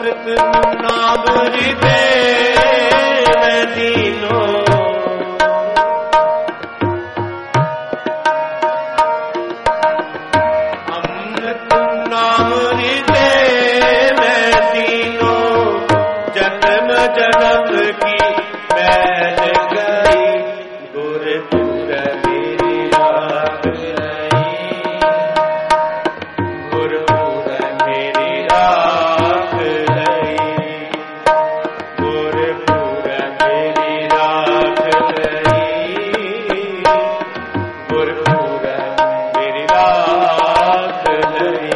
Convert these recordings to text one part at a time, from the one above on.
अमृत नाम हृदय में दीनो, अमृत नाम हृदय में दीनो, जन्म जन्म की मैल गई, गुरपुर मेरी राख गई, गुरपुर मेरी राख गई, गुरपुर मेरी राख गई, गुरपुर मेरी राख गई।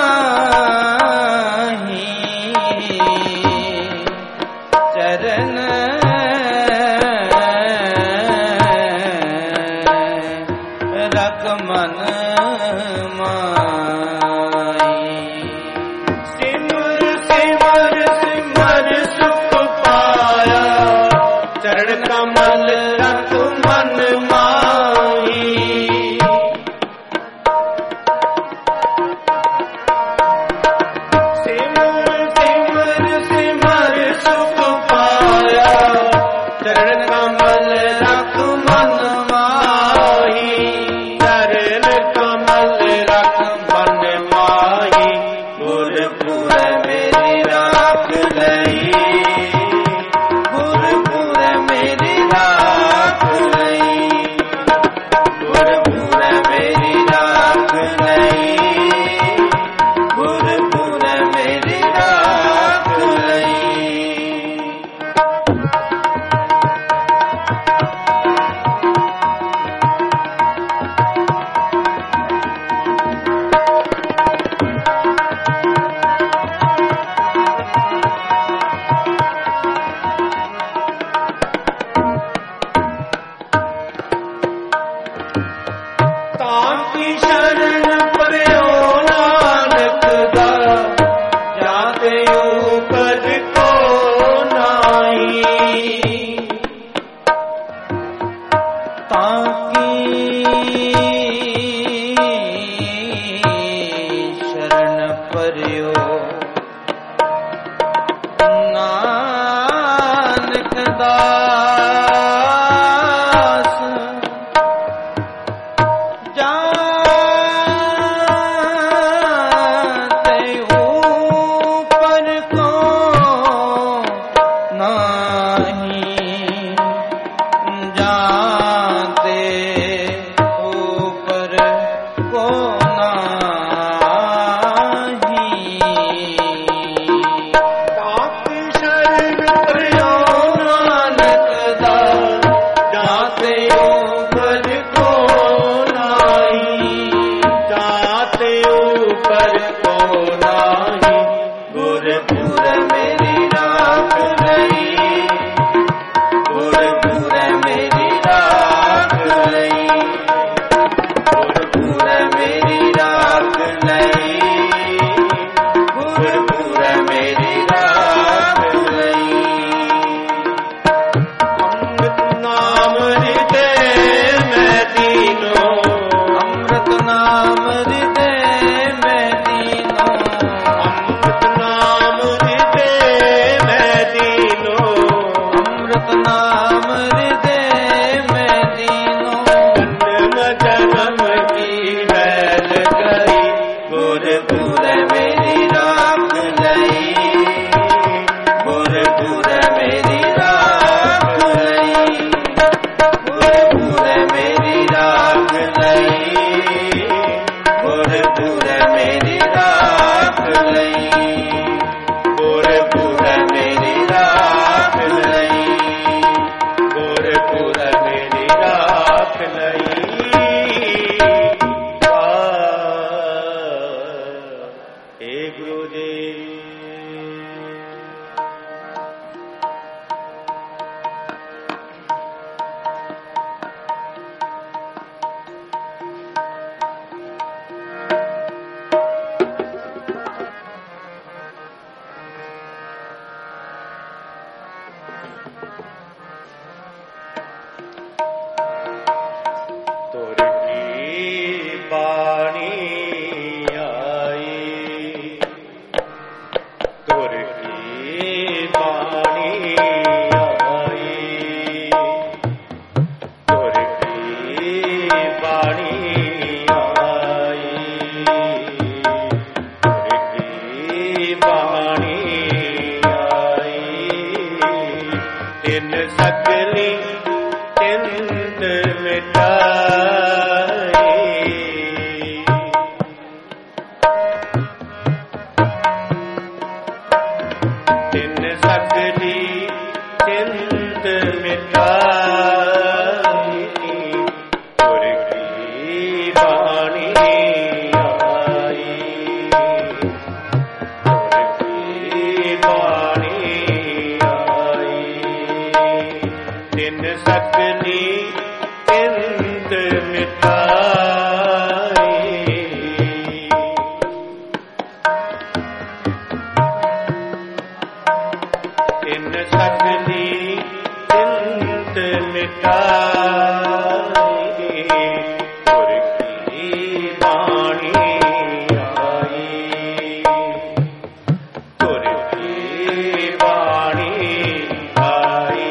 चरण कमल रख मन माही। सिमर सिमर सिमर सुख पाया, चरण कमल रख मन माही। चरण कमल रख मन माही, गुरपुर मेरी राख लई। गुरपुर मेरी राख लई, गुरपुर मेरी राख लई, गुरपुर मेरी राख लई। ताकी शरण परयो नानक दा, जाते ऊपर को नाई। ताकी शरण परयो नानक दास, जाते ऊपर को नाही। जाते ऊपर को नाही। ताकी शरण परयो नानक दास, जाते ऊपर को नाही। जाते ऊपर को नाही, गुरपुर मेरी राख लई। गुरपुर मेरी राख लई, गुरपुर मेरी राख लई, गुरपुर मेरी राख लई। अमृत नाम हृदय में दीनो, अमृत नाम हृदय में दीनो। अमृत नाम हृदय में दीनो, अमृत नाम हृदय में दीनो। जन्म जन्म की मैल गई, गुरपुर मेरी राख लई। गुरपुर मेरी राख लई, गुरपुर मेरी राख लई, गुरपुर मेरी राख लई, गुरपुर मेरी राख लई, गुरपुर मेरी राख लई। हे गुरु जी। तुर की बाणी आई, तुर की बाणी आई, तुर की बाणी आई, तुर की बाणी आई। तिन सकली तिंद मिटाई, तिन सकली तिंद मिटाई। तुर की बाणी आई, तुर की बाणी आई। तिन सकली तिंद मिटाई। तिन सकली तिंद मिटाए गुर की वाणी आई गुर की वाणी आई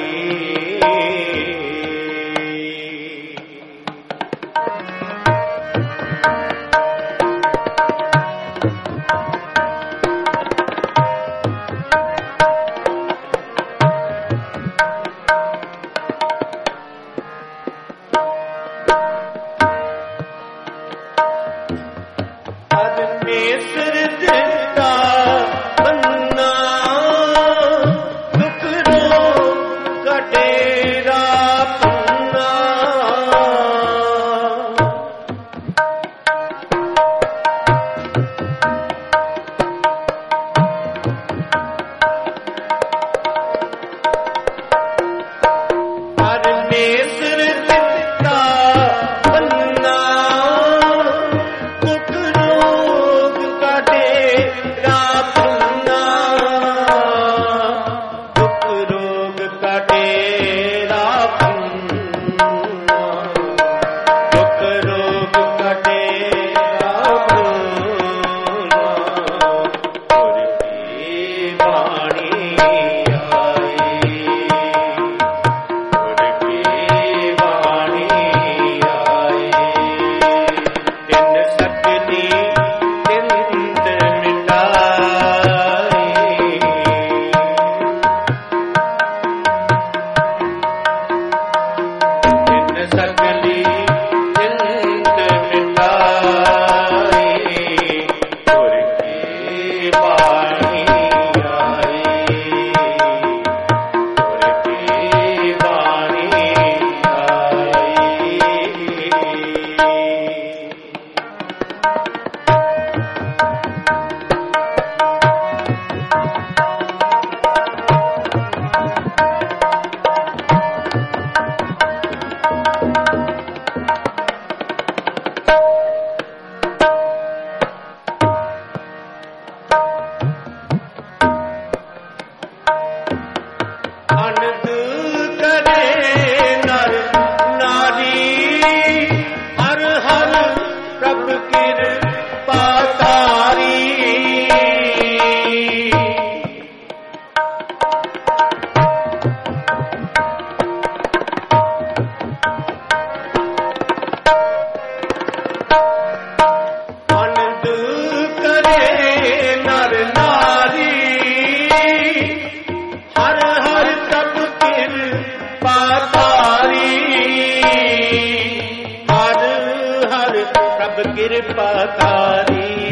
कृपाकारी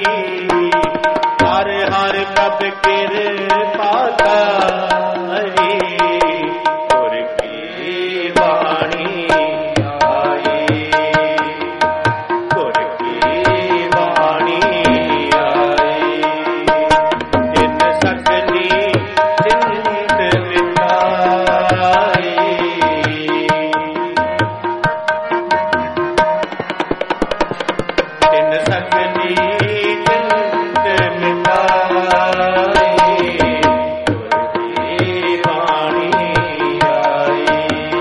हर हर कब कृपाकारी गुर की वाणी आई गुर की वाणी आई जिन सकली चिंत मिटाई जिन सकली चिंत मिटाई गुर की वाणी आई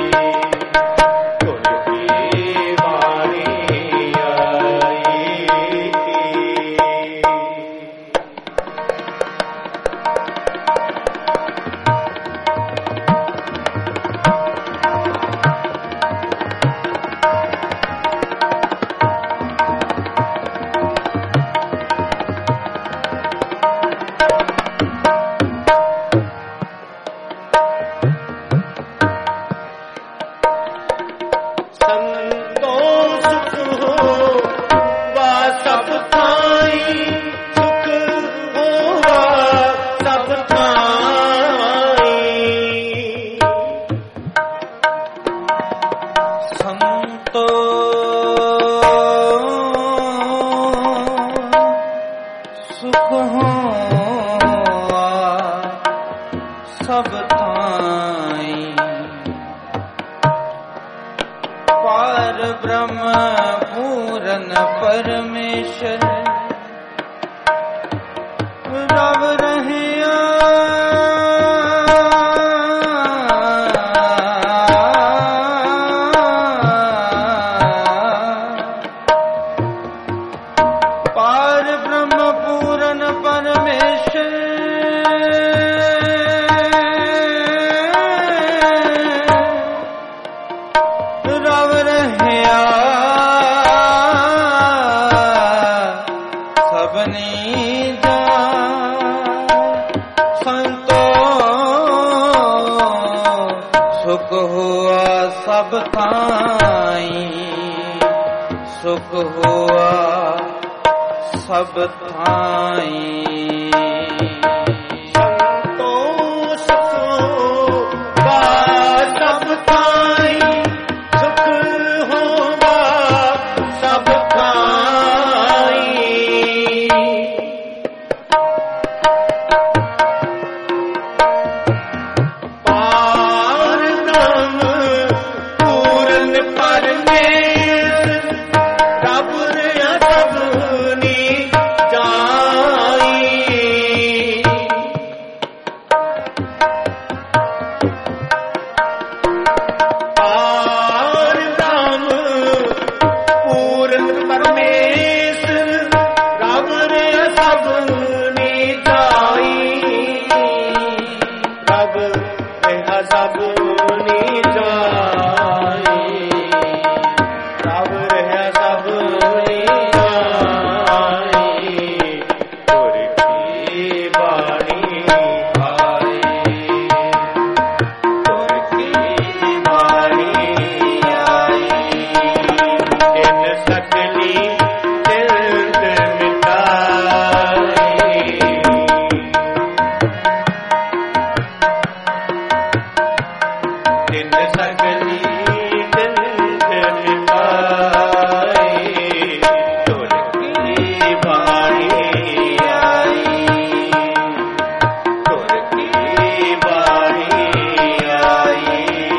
गुर की वाणी आई। संतों सुख हो वा सब थाई सुख हो वा सब थाई संतो सुख हो सब थाई पार ब्रह्म पूरन परमेश्वर रव रहिया सुख हुआ सब थाई, सुख हुआ सब थाई। संतोष होगा सब थाई, सुख होगा सब थाई। पार ब्रह्म पूरन परमेश, रब रहा सबनी जाई। पार ब्रह्म पूरन परमेश, रब रहा सबनी जाई। रब रहा सबनी जाई, रब रहा सबनी जाई। तुर की बाणी आई, तुर की बाणी आई। इन सकली तिल्द मिटाई, इन सकली तिल्द मिटाई। तुर की बाणी आई, तुर की बाणी आई।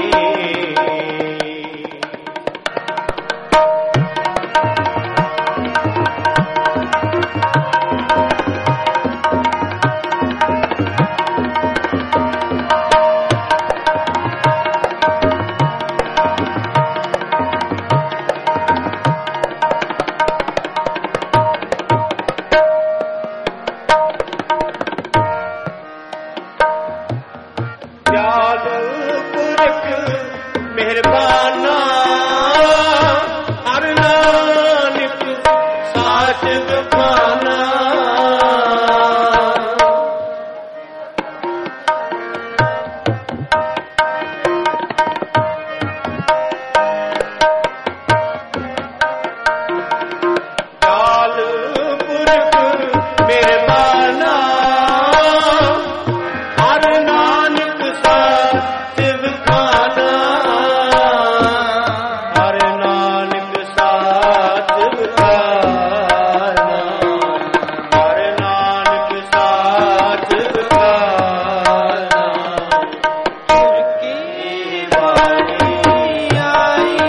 दयाल पुरख मेहरबाना, हर नानक साच बखाना। दयाल पुरख मेहरबाना, हर नानक साच बखाना। हर नानक साच बखाना, हर नानक साच बखाना। तुर की बाणी आई,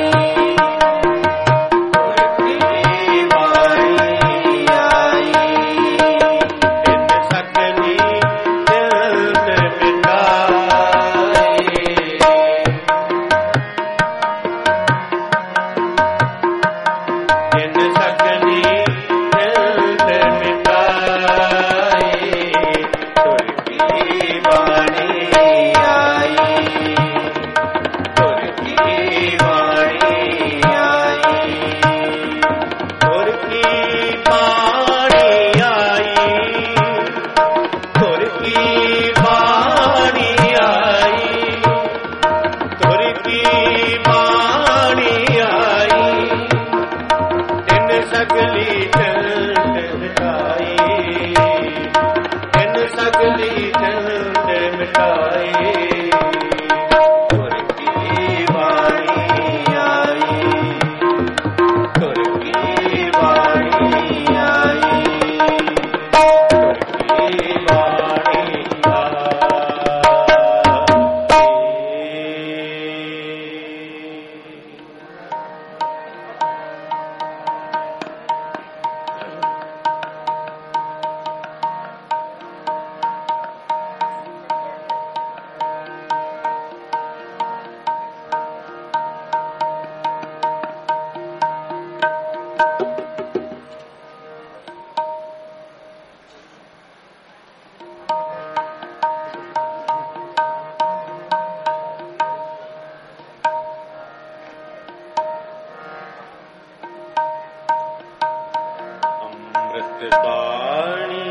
तुर की बाणी आई। इन सकली तिल्द मिटाई, इन सकली तिल्द मिटाई। तुर की बाणी आई, तुर की बाणी आई। तुर की बाणी आई, तुर की बाणी आई। तुर की बाणी आई, इन सकली तिल्द मिटाई, इन सकली तिल्द मिटाई। तुर की बाणी आई, तुर की बाणी आई, तुर की बाणी बाणी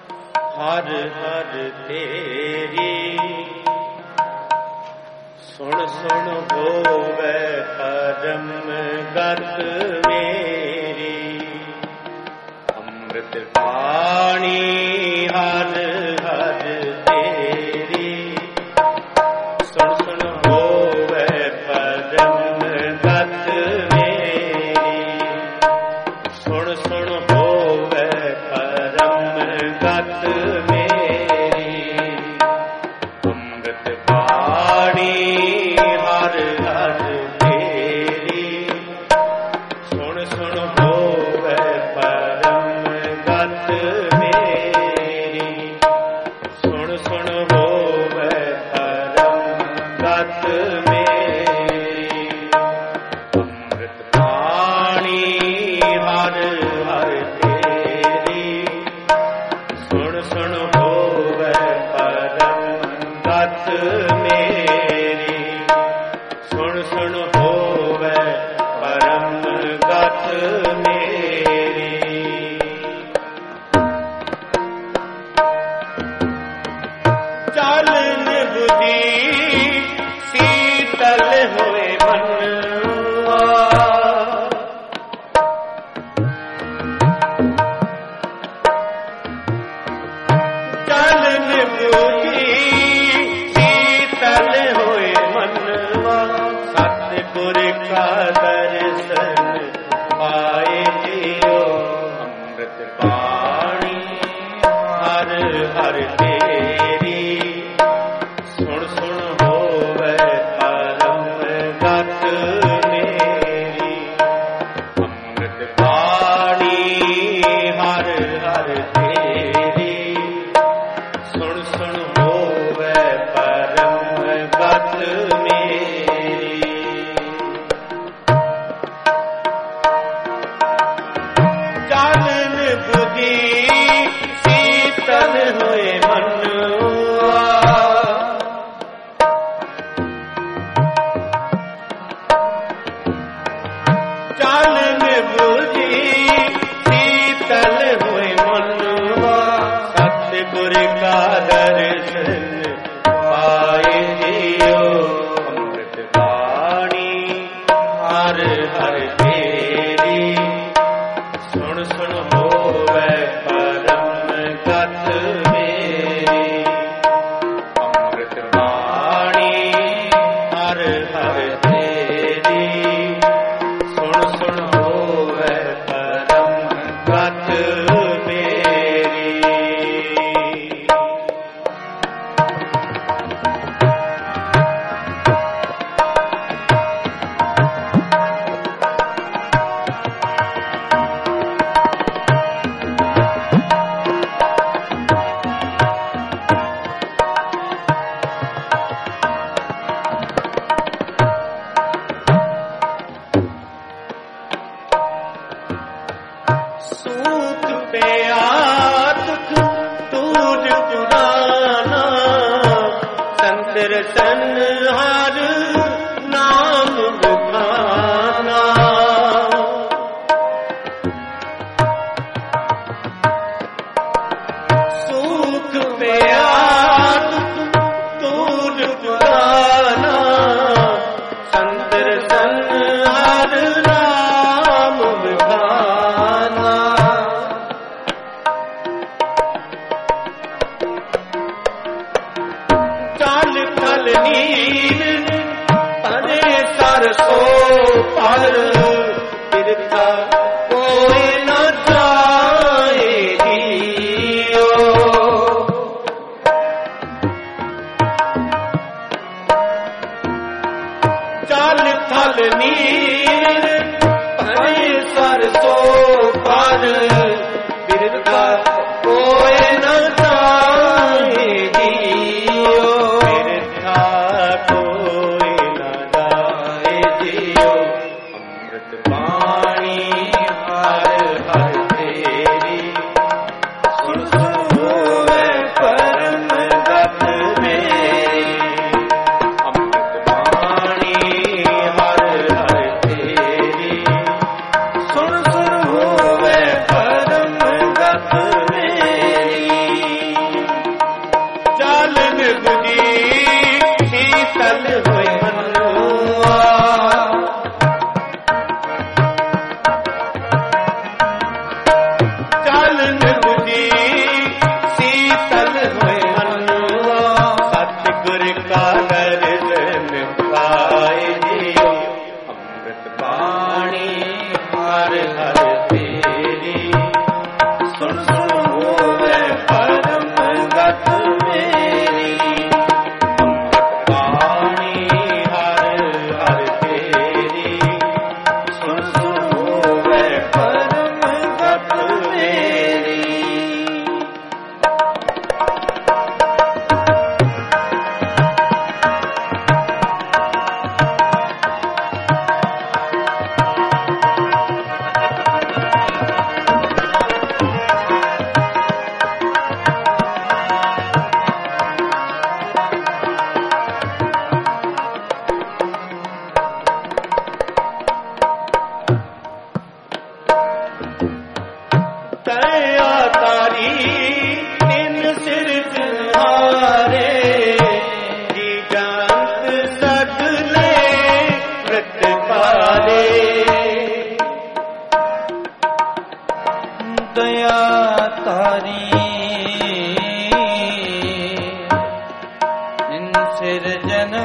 हर हर तेरी सुन ਸੁਣ ਸੁਣ ਹੋਵੇ ਪਰਮ ਗਤ ਮੇਰੀ। ਅੰਮ੍ਰਿਤ ਬਾਣੀ ਹਰ ਹਰ ਤੇਰੀ। ਸੁਣ ਸੁਣ ਹੋਵੇ ਪਰਮ ਗਤ ਮੇਰੀ। ਸੁਣ ਸੁਣ ਹੋਵੇ ਪਰਮ ਗਤ ਮੇਰੀ। ਅੰਮ੍ਰਿਤ ਬਾਣੀ ਹਰ ਹਰ ਤੇਰੀ। ਸੁਣ ਸੁਣ ਹੋਵੇ ਪਰਮ ਗਤ ਮੇਰੀ। ਸੁਣ ਸੁਣ ਹੋਵੇ ਪਰਮ ਗਤ ਮੇਰੀ। ਅੰਮ੍ਰਿਤ ਬਾਣੀ ਹਰ ਹਰ ਤੇਰੀ। ਸੁਣ ਸੁਣ ਹੋਵੇ ਪਰਮ ਗਤ ਮੇਰੀ। ਸੁਣ ਸੁਣ ਹੋਵੇ ਪਰਮ ਗਤ ਮੇਰੀ। ਚਾਲਨ ਬੁਝੀ ਸੀਤਲ ਹੋਏ ਮਨਵਾ। ਚਾਲਨ ਬੁਝੀ ਸੀਤਲ ਹੋਏ ਮਨਵਾ। ਸਤਿਗੁਰ ਕਾ ਦਰਸ਼ਨ ਪਾਏ ਜੀਓ। ਅੰਮ੍ਰਿਤ ਬਾਣੀ ਹਰ ਹਰ ਤੇਰੀ। ਸੁਣ ਸੁਣ ਹੋਵੇ ਪਰਮ ਗਤ ਮੇਰੀ। ਅੰਮ੍ਰਿਤ ਬਾਣੀ ਹਰ ਹਰ ਤੇਰੀ। ਸੁਣ ਸੁਣ ਹੋਵੇ ਪਰਮ ਗਤ ਮੇਰੀ। ਚਾਨਣ ਬੁਝੀ ਸੀਤਲ ਹੋਏ ਮਨਵਾ। ਚਾਨਣ ਬੁਝੀ ਸੀਤਲ ਹੋਏ ਮਨਵਾ। ਸਤਿਗੁਰ ਕਾ ਦਰਸ਼ਨ ਪਾਏ ਜੀਓ। ਅੰਮ੍ਰਿਤ ਬਾਣੀ ਹਰ ਹਰ ਤੇਰੀ। ਸੁਣ ਸੁਣ ਹੋਵੇ ਪਰਮ ਗਤ ਮੇਰੀ। ਅੰਮ੍ਰਿਤ ਬਾਣੀ ਹਰ ਹਰ ਤੇਰੀ। ਸੁਣ ਸੁਣ ਹੋਵੇ ਪਰਮ ਗਤ ਮੇਰੀ। ਸੂਤ ਪਿਆ ਤੁਖ ਤੂਜ ਪੁਰਾਨਾ। ਸੰਤਰ ਸੰਹਾਰ ਨਾਮ ਬੁਖਾਨਾ। ਸੂਤ ਪਿਆ ਤੁਖ ਤੂਜ ਪੁਰਾਨਾ। ਸੰਤਰ ਸੰਹਾਰ ਨਾਮ ਬੁਖਾਨਾ। ਚਾਲ ਕਲ ਨੀਰ ਪਰੇ ਸਰਸੋ ਪਰ। ਕਿਰਤਾ ਕੋਈ ਨਾ ਜਾਏਗੀ ਓ। ਚਾਲ ਥਲ ਨੀਰ ਪਰੇ ਸਰਸੋ ਪਰ। ਕਿਰਤਾ ਕੋਈ ਨਾ ਜਾਏਗੀ ਓ। ਕਿਰਤਾ ਕੋਈ ਨਾ ਜਾਏਗੀ ਓ। ਅੰਮ੍ਰਿਤ ਬਾਣੀ ਹਰ ਹਰ ਤੇਰੀ। ਸੁਣ ਸੁਣ ਹੋਵੇ ਪਰਮ ਗਤ ਮੇਰੀ। ਅੰਮ੍ਰਿਤ ਬਾਣੀ ਹਰ ਹਰ ਤੇਰੀ। ਸੁਣ ਸੁਣ ਹੋਵੇ ਪਰਮ ਗਤ ਮੇਰੀ। ਚਾਲਨ ਬੁਝੀ ਸੀਤਲ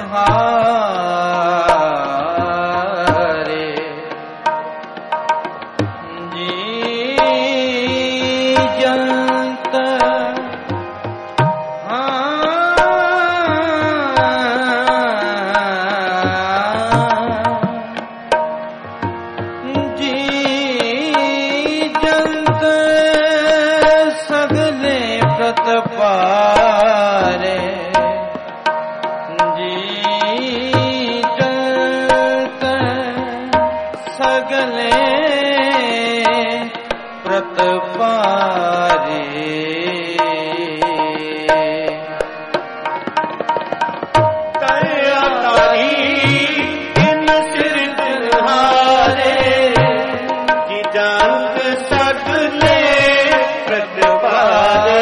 ਹਾਰੇ ਜੀ ਜੰਤ ਪਾਰੇ ਜੀ ਜੰਤ ਸਗਲੇ ਪ੍ਰਤਪਾਰੇ ਦਇਆ ਤਾਰੀ ਇਨ ਸਿਰਜਣਹਾਰੇ ਜੀ ਜੰਤ ਸਗਲੇ ਪ੍ਰਤਪਾਰੇ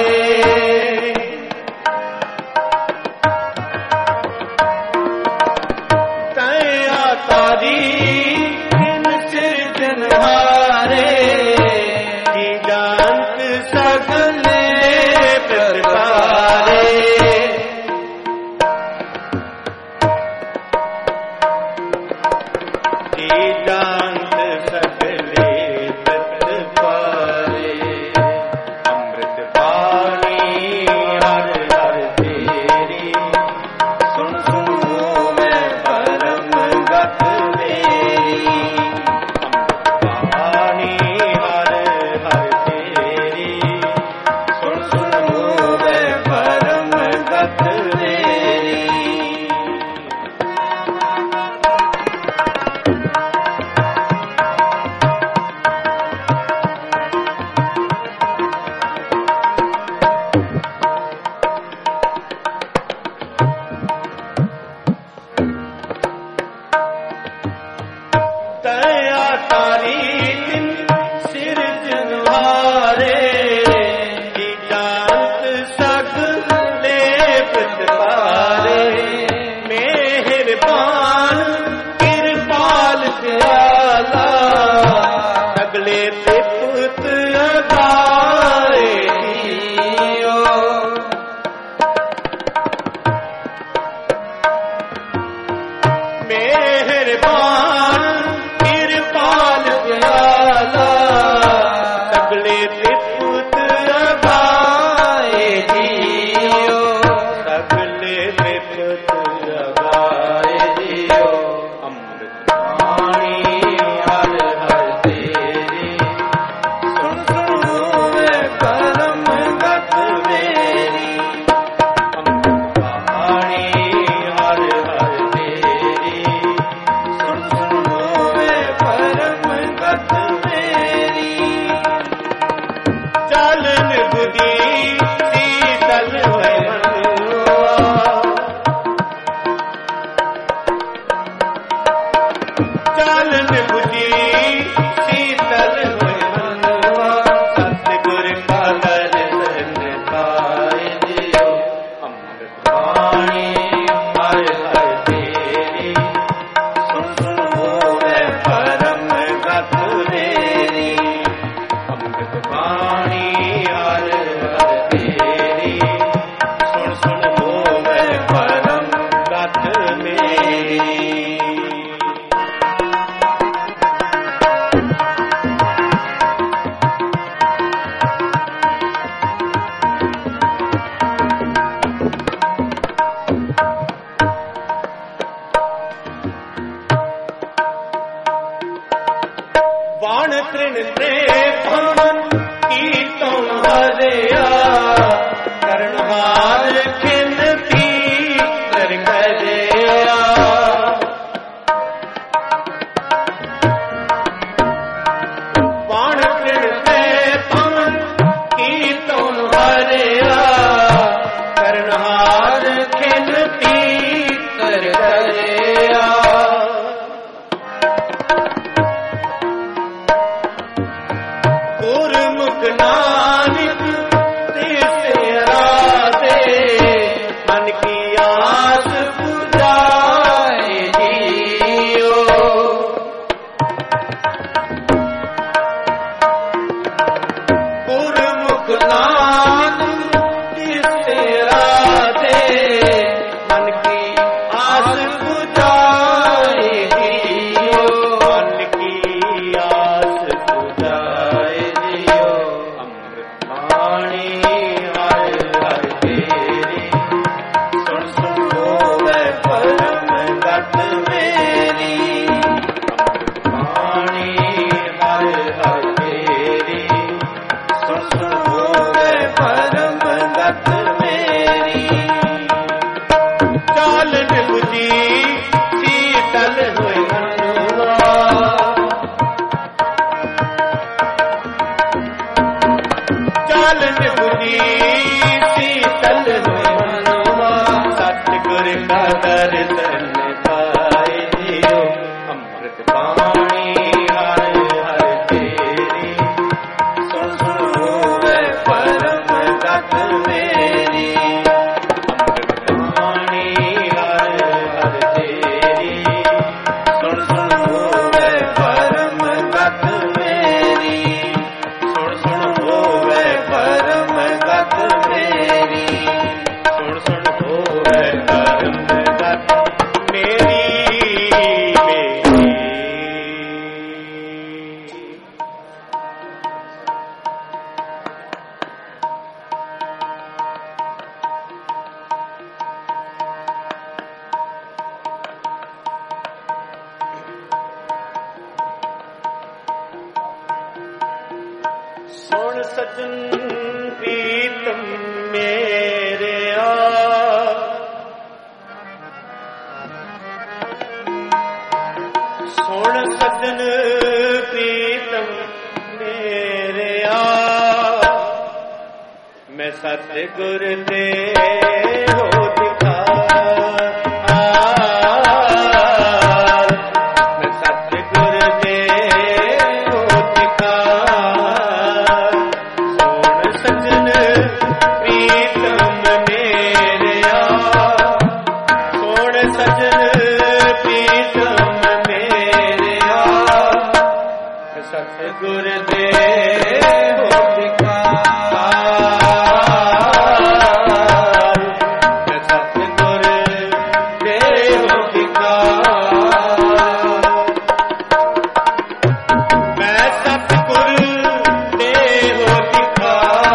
ਨਿਭਜੀ ਸੀਤਲ ਹੋਏ ਮਨਵਾ ਚਾਲ ਨਿਭਜੀ ਸੀਤਲ ਹੋਏ ਮਨਵਾ ਸਤਿਗੁਰ ਕਾ ਦਰਸ਼ਨ ਪਾਏ ਜਿਉ ਅੰਮ੍ਰਿਤ ਬਾਣੀ ਹਰ ਹਰ ਤੇਰੀ ਸੁਣ ਸੁਣ ਹੋਵੇ ਪਰਮ ਗਤ ਮੇਰੀ ਅੰਮ੍ਰਿਤ ਬਾਣੀ ਹਰ ਹਰ ਤੇਰੀ ਸੁਣ ਸੁਣ ਹੋਵੇ ਪਰਮ ਗਤ ਮੇਰੀ ਸੁਣ ਸੁਣ ਹੋਵੇ ਪਰਮ ਗਤ ਮੇਰੀ ਸੁਣ ਸੁਣ ਹੋਵੇ ਪਰਮ ਗਤ ਮੇਰੀ ਸੁਣ ਸਜਣ ਪ੍ਰੀਤਮ ਮੇਰਿਆ ਸੁਣ ਸਜਣ ਪ੍ਰੀਤਮ ਮੇਰਿਆ ਮੈਂ ਸਤਿਗੁਰ ਦੇ ਹੋ ਦਿਖਾ ਮੈਂ ਸਤਿਗੁਰ ਦੇ ਹੋ ਦਿਖਾ ਸੁਣ ਸਜਣ ਪ੍ਰੀਤਮ ਮੇਰਿਆ ਸੁਣ ਸਜਣ ਪ੍ਰੀਤਮ ਮੇਰਿਆ ਸਤਿਗੁਰ ਦੇ ਹੋ ਦਿਖਾ ਸਤਿਗੁਰ ਦੇ ਹੋ ਦਿਖਾ ਮੈਂ ਸਤਿਗੁਰ ਦੇ ਹੋ ਦਿਖਾ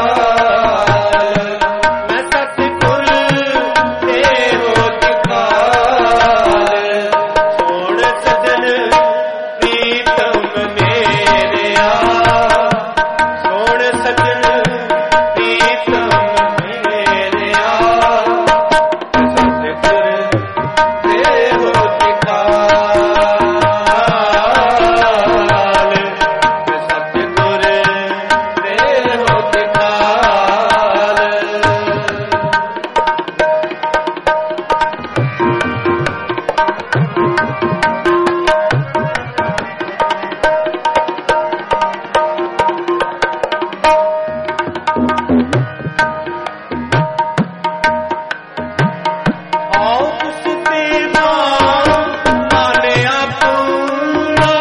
ਮੈਂ ਸਤਿਗੁਰ ਦੇ ਹੋ ਦਿਖਾ ਸੁਣ ਸਜਣ ਪ੍ਰੀਤਮ ਮੇਰਿਆ ਸੁਣ ਸਜਣ ਪ੍ਰੀਤਮ ਮੇਰਿਆ ਸਤਿਗੁਰ ਦੇ ਹੋ ਦਿਖਾ ਸਤਿਗੁਰ ਦੇ ਹੋ ਦਿਖਾ ਆਓ ਤੁਸ ਤੇ ਮਾਨਿਆ ਪੂਰਾ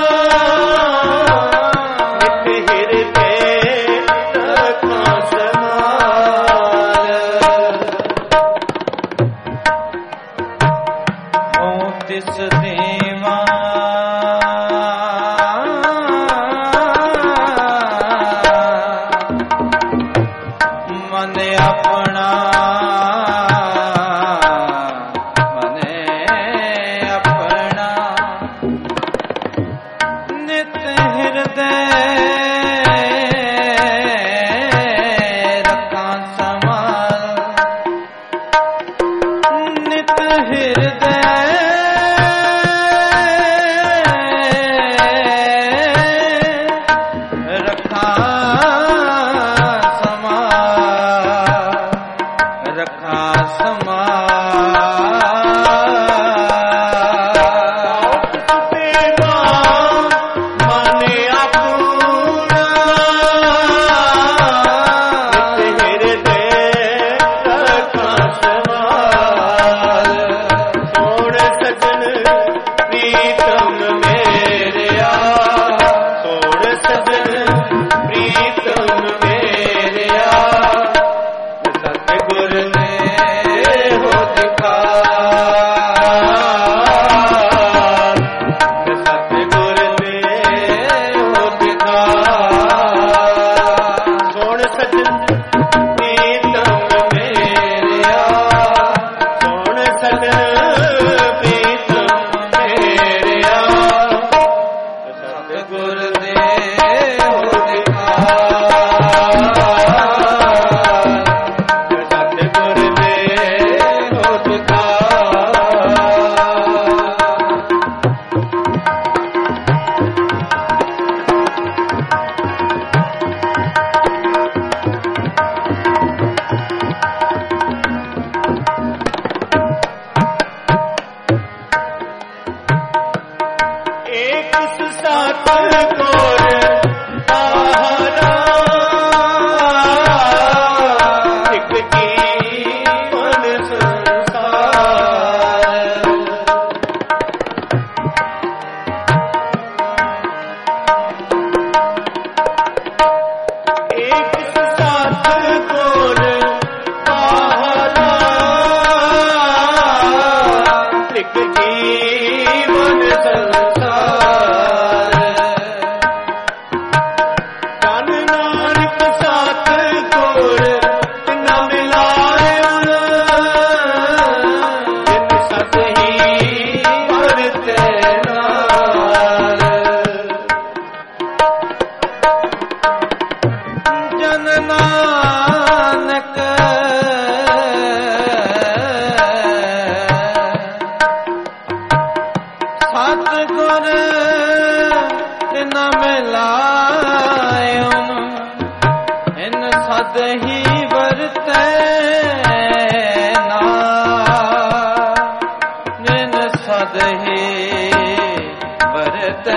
ਨਿਤ ਹਿਰਦੇ ਰੱਖਾਂ ਸਮਾਲ ਓ ਤਿਸ ਦੇਵਾ ਮਨ ਆਪਣਾ ਮਨ ਆਪਣਾ ਨਿਤ ਹਿਰਦੈ ਰੱਖਾਂ ਸਮਾਲ ਨਿਤ ਹਿਰਦੈ ਰੱਖਾਂ ਸਮਾਲ ਰੱਖਾਂ ਜੀਵਨ ਸੰਸਾਰ ਤਨ ਨਾਨਕ ਸਤ ਗੁਰ ਨਾ ਮਿਲਾਇਓ ਜਿਨ ਸਤ ਹੀ ਵਰਤੈ ਨਾਲ ਜਨ ਨਾਨਕ ਸਤਿਗੁਰ ਨ ਮਿਲਾਇਓ ਇਨ ਸਦ ਹੀ ਵਰਤੈ ਨਾਲ ਜਿਨ ਸਦ ਹੀ ਵਰਤੈ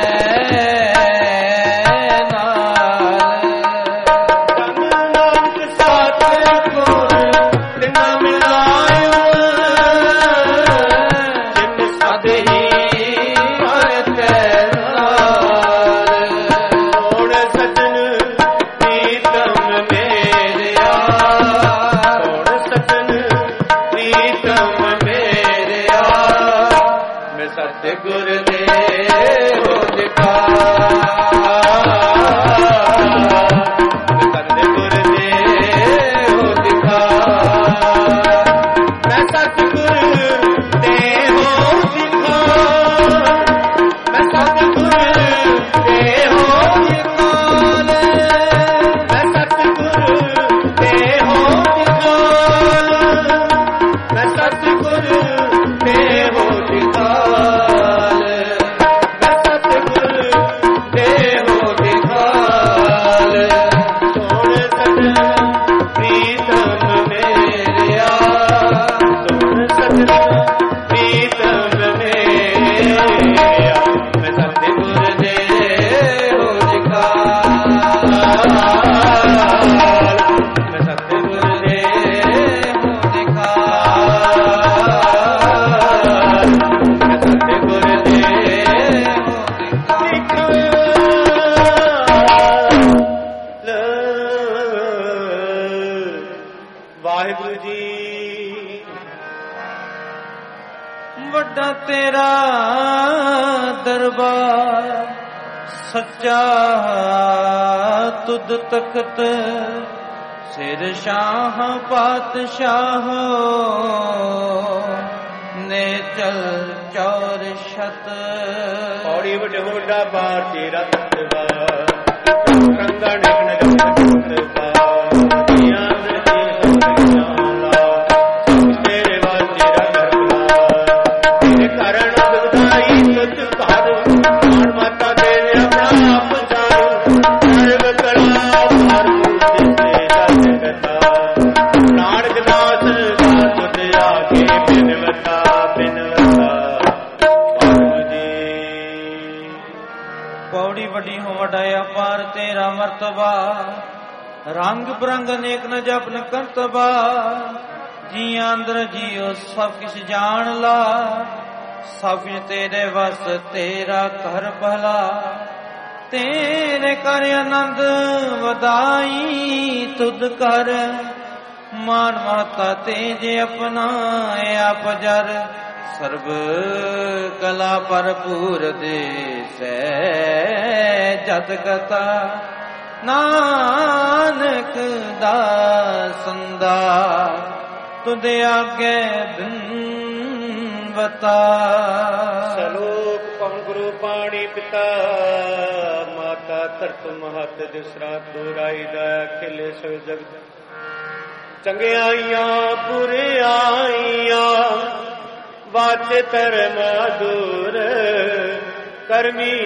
ਸਤਿਗੁਰ ਦੇ ਹੋ ਦਿਖਾ ਸਤਿਗੁਰ ਦੇ ਹੋ ਦਿਖਾ ਮੈਂ ਸਤਿਗੁਰ ਦੇ ਹੋ ਦਿਖਾ ਮੈਂ ਸਤਿਗੁਰ ਦੇ ਹੋ ਦਿਖਾ ਮੈਂ ਸਤਿਗੁਰ ਦੇ ਹੋ ਦਿਖਾ ਮੈਂ ਸਤਿਗੁਰ ਦੇ ਹੋ ਦਿਖਾ ਵਾਹਿਗੁਰੂ ਜੀ ਵੱਡਾ ਤੇਰਾ ਦਰਬਾਰ ਸੱਚਾ ਤੁਧ ਤਖਤ ਸਿਰ ਸ਼ਾਹ ਪਾਤਸ਼ਾਹ ਨੇ ਚਲ ਚੌਰ ਸ਼ਤ ਪੌੜੀ ਵਡੋੜਾ ਬਾਰ ਤੇਰਾ ਦਰਬਾਰ ਕੰਗਣ ਇਕਨ ਜਪਤ ਦਰਬਾਰ ਪੌੜੀ ਵੱਡੀ ਹੋ ਵਡਾਇਆ ਪਾਰ ਤੇਰਾ ਮਰਤਬਾ ਰੰਗ ਬਰੰਗ ਅਨੇਕ ਨ ਜਪਨ ਕਰਤਬਾ ਜੀਆਂ ਅੰਦਰ ਜੀਓ ਸਭ ਕਿਛ ਜਾਣ ਲਾ ਸਭ ਕਿਛ ਤੇਰੇ ਵਸ ਤੇਰਾ ਘਰ ਭਲਾ ਤੇਰੇ ਕਰ ਆਨੰਦ ਵਧਾਈ ਤੁਧ ਕਰ ਮਾਨ ਮਹਤਾ ਤੇਜ ਆਪਣਾ ਆਪ ਜਰ ਸਰਬ ਕਲਾ ਭਰਪੂਰ ਦੇਸੈ ਜਤ ਕਥਾ ਨਾਨਕ ਦਾਸੰਦਾ ਤੁਧ ਆਗੇ ਬਿਨਵਤਾ ਸਲੋਕ ਪਵਨ ਗੁਰੂ ਪਾਣੀ ਪਿਤਾ ਮਾਤਾ ਧਰਤ ਮਹਤ ਜਿਸਰਾ ਤੁਰਾਈ ਦਾ ਖਿਲੇ ਸੋ ਜਗਤ ਚੰਗਿਆਈਆਂ ਬੁਰਿਆਈਆਂ ਵਾਚੇ ਧਰਮ ਅਧੂਰ ਕਰਮੀ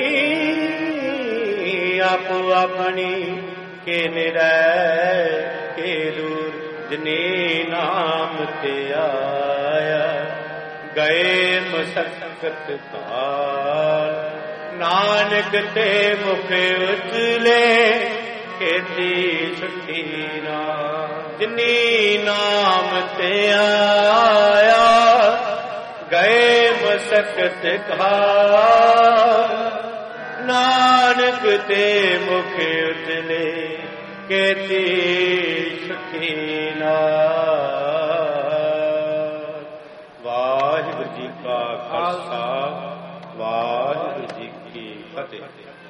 ਆਪੋ ਆਪਣੀ ਕੇ ਨਿਰੈ ਕੇ ਦੂਰ ਜਿਨੇ ਨਾਮ ਤੇ ਆਇਆ ਗਏ ਮਸਕਤ ਕਾਲ ਨਾਨਕ ਤੇ ਮੁਖ ਉਚਲੇ ਕੀਤੀ ਛੁੱਟੀ ਨਾ ਜਿਨੀ ਨਾਮ ਤੇ ਆਇਆ ਗਏ ਮਸਕਤ ਕਾਲ ਨਾਨਕ ਤੇ ਮੁਖ ਉਚਲੇ ਕੀਤੀ ਛੁੱਟੀ ਨਾ। ਵਾਹਿਗੁਰੂ ਜੀ ਕਾ ਖਾਲਸਾ ਵਾਹਿਗੁਰੂ ਜੀ ਕੀ ਫਤਿਹ।